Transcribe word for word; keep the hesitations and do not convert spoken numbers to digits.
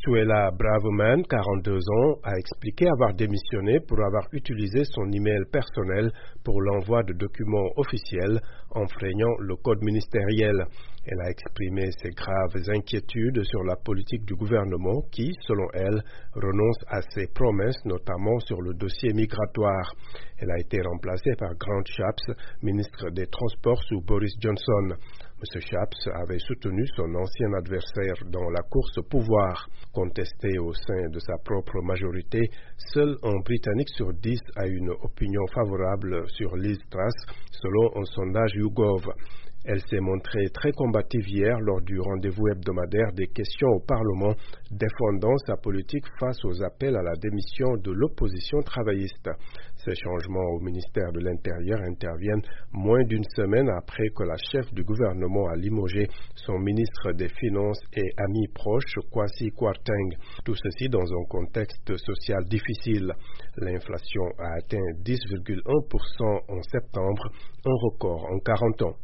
Suela Braverman, quarante-deux ans, a expliqué avoir démissionné pour avoir utilisé son email personnel pour l'envoi de documents officiels enfreignant le code ministériel. Elle a exprimé ses graves inquiétudes sur la politique du gouvernement qui, selon elle, renonce à ses promesses, notamment sur le dossier migratoire. Elle a été remplacée par Grant Shapps, ministre des Transports sous Boris Johnson. M. Shapps avait soutenu son ancien adversaire dans la course au pouvoir. Contesté au sein de sa propre majorité, seul un Britannique sur dix a une opinion favorable sur Liz Truss, selon un sondage YouGov. Elle s'est montrée très combative hier lors du rendez-vous hebdomadaire des questions au Parlement, défendant sa politique face aux appels à la démission de l'opposition travailliste. Ces changements au ministère de l'Intérieur interviennent moins d'une semaine après que la chef du gouvernement a limogé son ministre des Finances et ami proche, Kwasi Kwarteng. Tout ceci dans un contexte social difficile. L'inflation a atteint dix virgule un pour cent en septembre, un record en quarante ans.